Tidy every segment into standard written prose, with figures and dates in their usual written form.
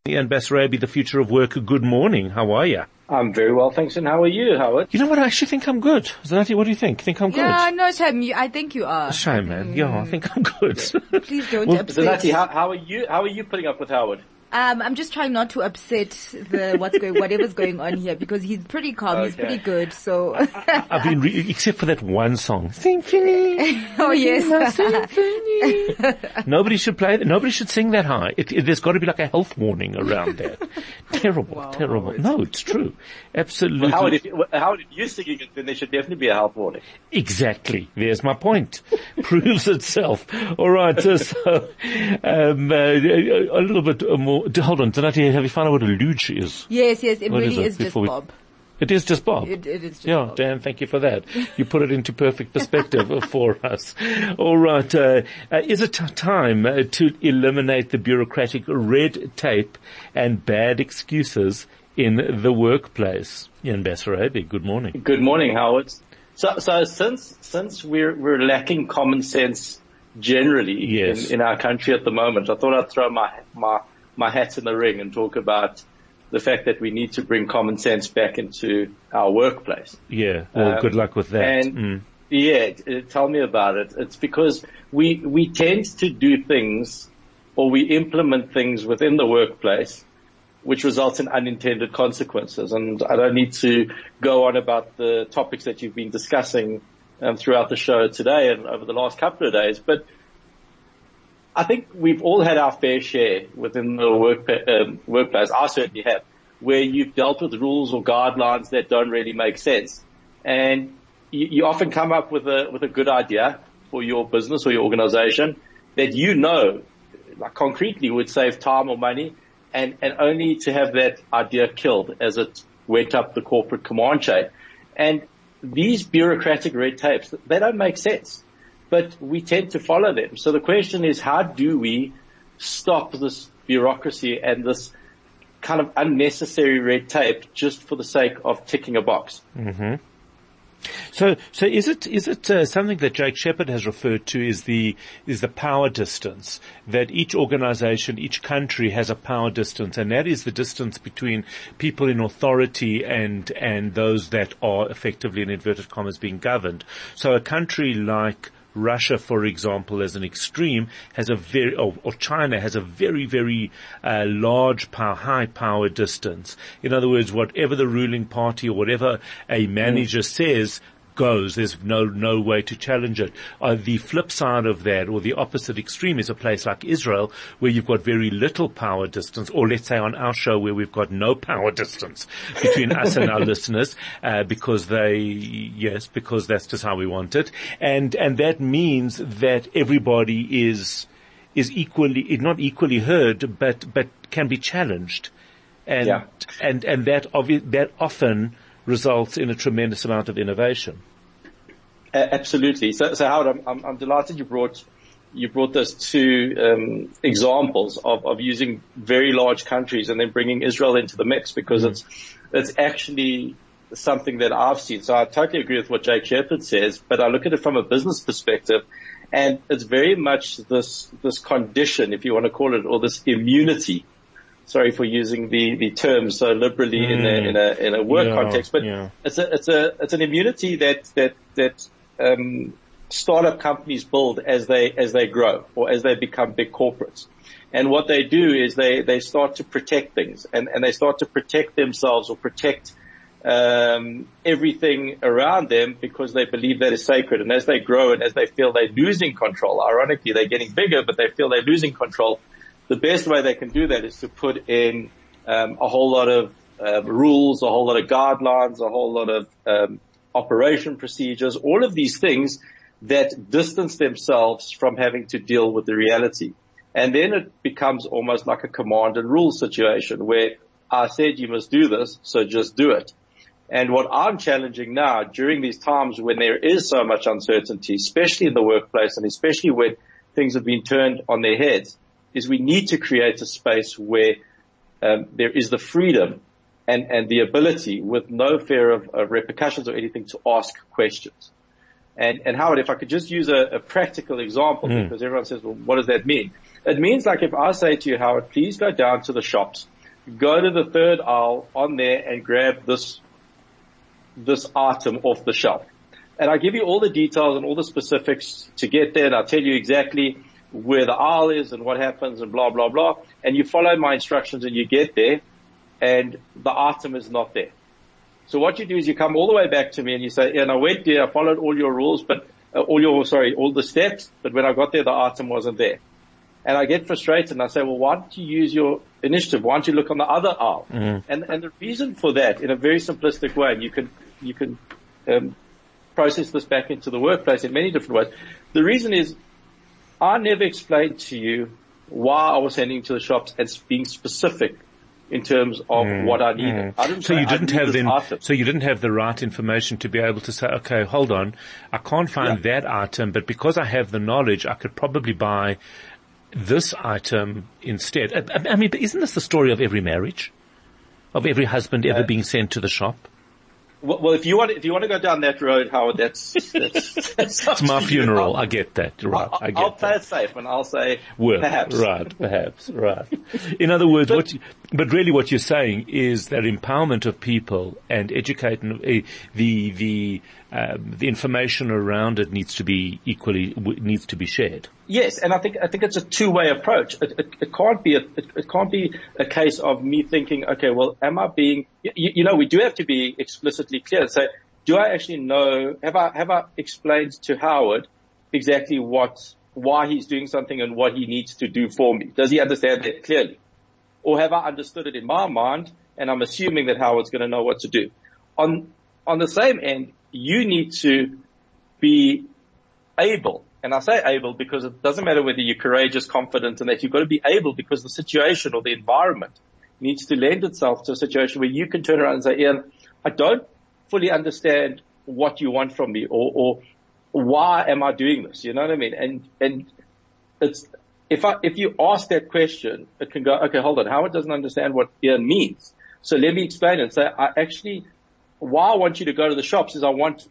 Ian Basrabi, the future of work. Good morning. How are you? I'm very well, thanks. And how are you, Howard? You know what? I actually think I'm good. Zanati, what do you think? Think I'm good? Yeah, no, Shame. I think you are. Shame, man. Yeah, I think I'm good. Please don't upset. Zanati, how are you putting up with Howard? I'm just trying not to upset whatever's going on here because he's pretty calm. Okay. He's pretty good. So I've been except for that one song, Symphony. Oh yes, Symphony. Nobody should play that. Nobody should sing that high. There's got to be like a health warning around that. Terrible, wow, terrible. Howard. No, it's true. Absolutely. Well, Howard, if you're singing it, then there should definitely be a health warning. Exactly. There's my point. Proves itself. All right. So a little bit more. Hold on, Zanati, have you found out what a luge is? Yes, it what really is just Bob. It is just Bob. It is just Bob. Dan, thank you for that. You put it into perfect perspective for us. All right. Is it time to eliminate the bureaucratic red tape and bad excuses in the workplace? Ian Basrabi, good morning. Good morning, Howard. So since we're lacking common sense generally yes. in our country at the moment, I thought I'd throw my hat in the ring and talk about the fact that we need to bring common sense back into our workplace. Yeah, well, good luck with that. And tell me about it. It's because we tend to do things or we implement things within the workplace which results in unintended consequences. And I don't need to go on about the topics that you've been discussing throughout the show today and over the last couple of days, but I think we've all had our fair share within the workplace. I certainly have, where you've dealt with rules or guidelines that don't really make sense, and you often come up with a good idea for your business or your organization that like concretely would save time or money, and only to have that idea killed as it went up the corporate command chain. And these bureaucratic red tapes, they don't make sense, but we tend to follow them. So the question is, how do we stop this bureaucracy and this kind of unnecessary red tape just for the sake of ticking a box? Mm-hmm. So is it something that Jake Shepard has referred to is the power distance, that each organization, each country has a power distance, and that is the distance between people in authority and those that are effectively, in inverted commas, being governed. So a country like Russia, for example, as an extreme, has or China has a very, very large high power distance. In other words, whatever the ruling party or whatever a manager says goes. There's no way to challenge it. The flip side of that, or the opposite extreme, is a place like Israel, where you've got very little power distance, or let's say on our show where we've got no power distance between us and our listeners, because that's just how we want it. And that means that everybody is not equally heard, but can be challenged. And that often results in a tremendous amount of innovation. Absolutely. So Howard, I'm delighted you brought those two examples of using very large countries and then bringing Israel into the mix, because it's actually something that I've seen. So I totally agree with what Jake Shepard says, but I look at it from a business perspective, and it's very much this condition, if you want to call it, or this immunity. Sorry for using the term so liberally in a work context, but it's an immunity that startup companies build as they grow or as they become big corporates. And what they do is they start to protect things, and they start to protect themselves or protect everything around them, because they believe that is sacred. And as they grow and as they feel they're losing control, ironically they're getting bigger, but they feel they're losing control. The best way they can do that is to put in a whole lot of rules, a whole lot of guidelines, a whole lot of operation procedures, all of these things that distance themselves from having to deal with the reality. And then it becomes almost like a command and rule situation where I said you must do this, so just do it. And what I'm challenging now during these times when there is so much uncertainty, especially in the workplace and especially when things have been turned on their heads, is we need to create a space where there is the freedom and the ability, with no fear of repercussions or anything, to ask questions. And Howard, if I could just use a practical example, because everyone says, well, what does that mean? It means, like, if I say to you, Howard, please go down to the shops go to the third aisle on there and grab this item off the shelf. And I give you all the details and all the specifics to get there, and I'll tell you exactly where the aisle is and what happens and blah, blah, blah. And you follow my instructions and you get there and the item is not there. So what you do is you come all the way back to me and you say, and I went there, I followed all your rules, but all the steps, but when I got there, the item wasn't there. And I get frustrated and I say, well, why don't you use your initiative? Why don't you look on the other aisle? Mm-hmm. And the reason for that, in a very simplistic way, and you can process this back into the workplace in many different ways. The reason is I never explained to you why I was heading to the shops as being specific in terms of what I needed. I didn't so you didn't have the right information to be able to say, okay, hold on, I can't find that item, but because I have the knowledge, I could probably buy this item instead. I mean, isn't this the story of every marriage? Of every husband ever being sent to the shop? Well, if you want to go down that road, Howard, that's it's my funeral. I get that. Right. I'll play it safe and I'll say perhaps. Right. Perhaps. Right. In other words, but really what you're saying is that empowerment of people and educating the information around it needs to be shared. Yes, and I think it's a two-way approach. It can't be a case of me thinking, okay, well, am I being, we do have to be explicitly clear and say, do I actually know, have I explained to Howard exactly why he's doing something and what he needs to do for me? Does he understand that clearly? Or have I understood it in my mind and I'm assuming that Howard's going to know what to do? On the same end, you need to be able, and I say able because it doesn't matter whether you're courageous, confident, and that you've got to be able because the situation or the environment needs to lend itself to a situation where you can turn around and say, Ian, I don't fully understand what you want from me or why am I doing this? You know what I mean? And it's, if you ask that question, it can go, okay, hold on, Howard doesn't understand what Ian means. So let me explain and say, why I want you to go to the shops is I want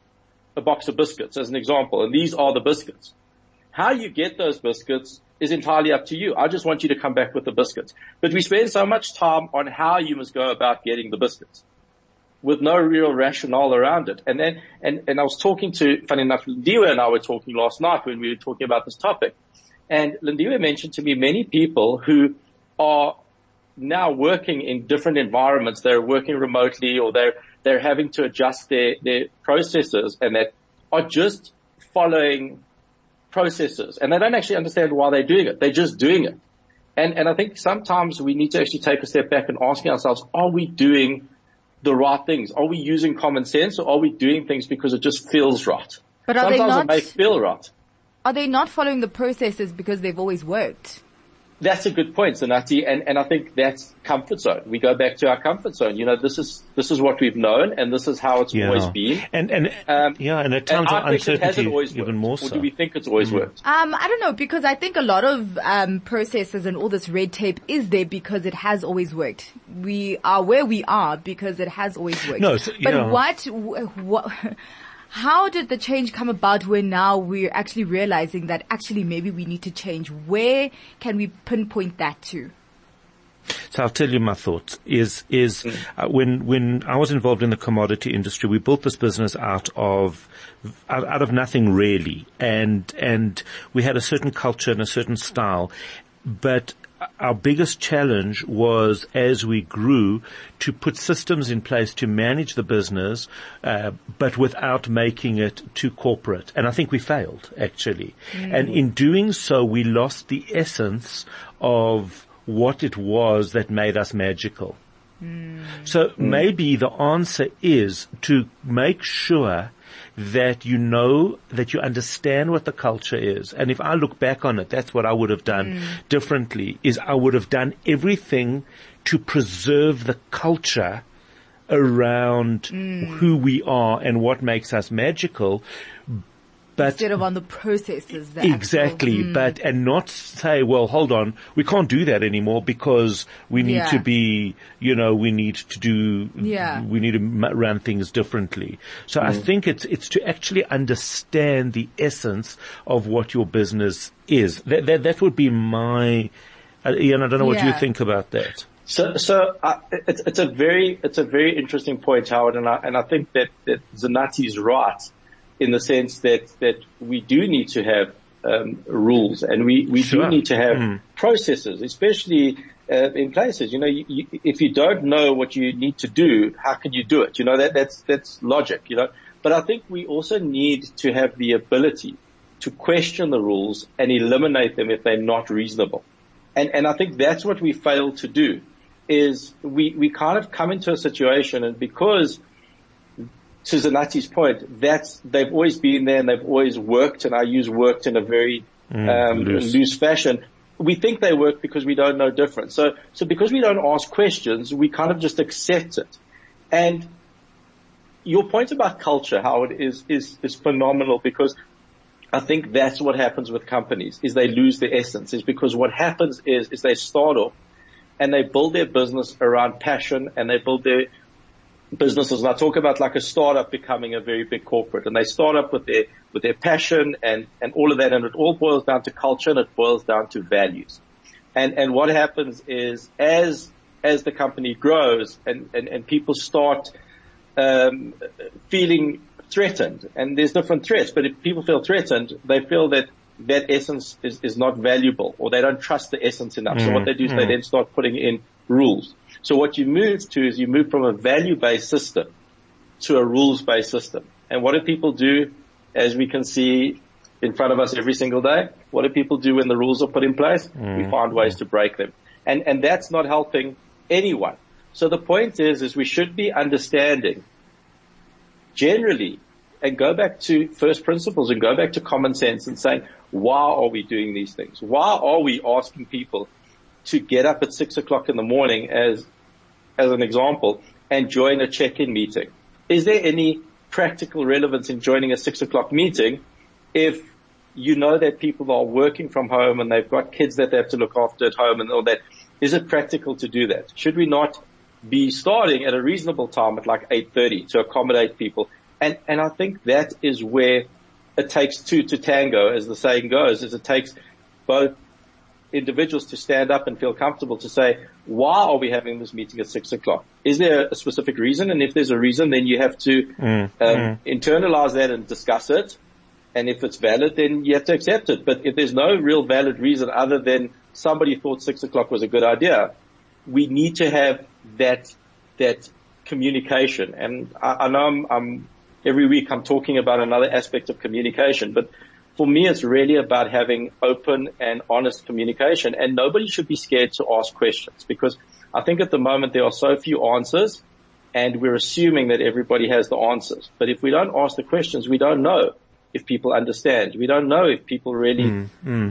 a box of biscuits as an example, and these are the biscuits. How you get those biscuits is entirely up to you. I just want you to come back with the biscuits. But we spend so much time on how you must go about getting the biscuits with no real rationale around it. And then, and I was talking to, funny enough, Lindiwe and I were talking last night when we were talking about this topic. And Lindiwe mentioned to me many people who are now working in different environments. They're working remotely or they're having to adjust their processes and that are just following processes and they don't actually understand why they're doing it. They're just doing it. And I think sometimes we need to actually take a step back and asking ourselves, are we doing the right things? Are we using common sense or are we doing things because it just feels right? But sometimes it may feel right. Are they not following the processes because they've always worked? That's a good point, Zanati, and I think that's comfort zone. We go back to our comfort zone. This is what we've known, and this is how it's always been. And at times of uncertainty, even more so. Or do we think it's always worked? I don't know, because I think a lot of processes and all this red tape is there because it has always worked. We are where we are because it has always worked. No, what? How did the change come about where now we're actually realizing that actually maybe we need to change? Where can we pinpoint that to? So I'll tell you my thoughts when I was involved in the commodity industry, we built this business out of nothing really. And we had a certain culture and a certain style, but our biggest challenge was, as we grew, to put systems in place to manage the business, but without making it too corporate. And I think we failed, actually. And in doing so, we lost the essence of what it was that made us magical. So maybe the answer is to make sure that you know, that you understand what the culture is. And if I look back on it, that's what I would have done differently, is I would have done everything to preserve the culture around who we are and what makes us magical. But instead of on the processes. And not say, well, hold on, we can't do that anymore because we need to be, we need to run things differently. So I think it's to actually understand the essence of what your business is. That would be my, Ian, I don't know what you think about that. It's a very interesting point, Howard, and I think that Zanati is right in the sense that we do need to have rules, and we Sure. do need to have processes, especially in places. If you don't know what you need to do, how can you do it? That's logic. But I think we also need to have the ability to question the rules and eliminate them if they're not reasonable. And I think that's what we fail to do, is we kind of come into a situation, and because, to Zanati's point, they've always been there and they've always worked, and I use worked in a very loose fashion. We think they work because we don't know different. So because we don't ask questions, we kind of just accept it. And your point about culture, Howard, is phenomenal, because I think that's what happens with companies, is they lose their essence. Is because what happens is they start off and they build their business around passion, and they build their businesses. And I talk about like a startup becoming a very big corporate, and they start up with their passion and all of that. And it all boils down to culture, and it boils down to values. And what happens is as the company grows and people start, feeling threatened, and there's different threats, but if people feel threatened, they feel that essence is not valuable, or they don't trust the essence enough. So what they do is they then start putting in rules. So what you move to is you move from a value-based system to a rules-based system. And what do people do, as we can see in front of us every single day? What do people do when the rules are put in place? We find ways to break them. And that's not helping anyone. So the point is we should be understanding generally, and go back to first principles and go back to common sense and saying, why are we doing these things? Why are we asking people to get up at 6 o'clock in the morning, as an example, and join a check-in meeting? Is there any practical relevance in joining a 6 o'clock meeting if you know that people are working from home and they've got kids that they have to look after at home and all that? Is it practical to do that? Should we not be starting at a reasonable time at like 8:30 to accommodate people? And I think that is where it takes two to tango, as the saying goes, is it takes both individuals to stand up and feel comfortable to say, why are we having this meeting at 6 o'clock? Is there a specific reason? And if there's a reason, then you have to internalize that and discuss it. And if it's valid, then you have to accept it. But if there's no real valid reason other than somebody thought 6 o'clock was a good idea, we need to have that communication. And I know I'm every week I'm talking about another aspect of communication, but for me, it's really about having open and honest communication, and nobody should be scared to ask questions, because I think at the moment there are so few answers, and we're assuming that everybody has the answers. But if we don't ask the questions, we don't know if people understand. We don't know if people really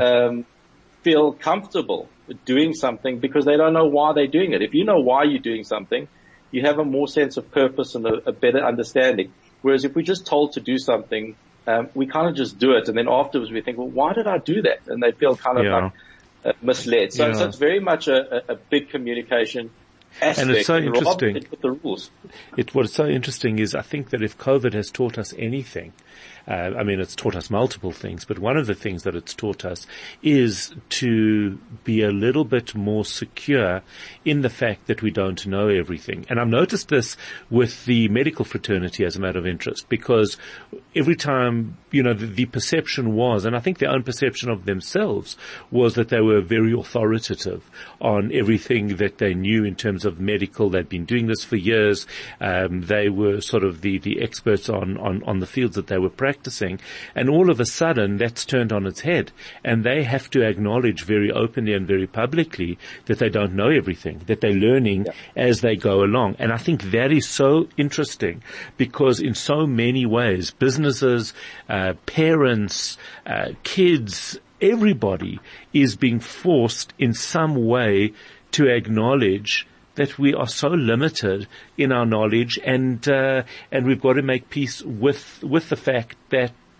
feel comfortable doing something, because they don't know why they're doing it. If you know why you're doing something, you have a more sense of purpose and a better understanding. Whereas if we're just told to do something, we kind of just do it, and then afterwards we think, well, why did I do that? And they feel kind of like misled. So it's very much a big communication aspect. And it's so interesting. With the rules. What's so interesting is, I think that if COVID has taught us anything, it's taught us multiple things, but one of the things that it's taught us is to be a little bit more secure in the fact that we don't know everything. And I've noticed this with the medical fraternity as a matter of interest, because every time, the perception was, and I think their own perception of themselves was, that they were very authoritative on everything that they knew in terms of medical. They'd been doing this for years. They were sort of the experts on the fields that they were practicing. And all of a sudden, that's turned on its head. And they have to acknowledge very openly and very publicly that they don't know everything, that they're learning as they go along. And I think that is so interesting, because in so many ways, businesses, parents, kids, everybody is being forced in some way to acknowledge that we are so limited in our knowledge, and we've got to make peace with the fact that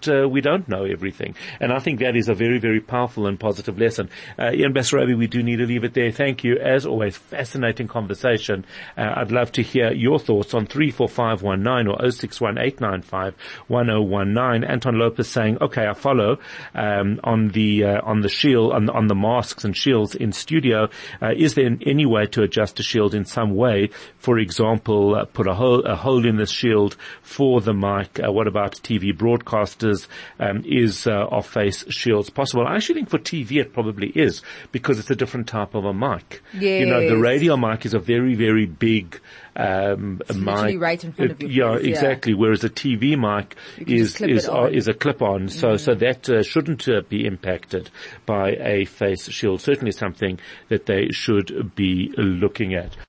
don't know everything. And I think that is a very, very powerful and positive lesson. Ian Basarabi, we do need to leave it there. Thank you. As always, fascinating conversation. I'd love to hear your thoughts on 34519 or 0618951019. Anton Lopez saying, okay, I follow, on the shield, on the masks and shields in studio. Is there any way to adjust the shield in some way? For example, put a hole in the shield for the mic. What about TV broadcasters? Is off-face shields possible? I actually think for TV it probably is, because it's a different type of a mic. Yes. You know, the radio mic is a very, very big it's mic. Right in front of you. Yeah, exactly. Whereas a TV mic is a clip-on. So that shouldn't be impacted by a face shield. Certainly something that they should be looking at.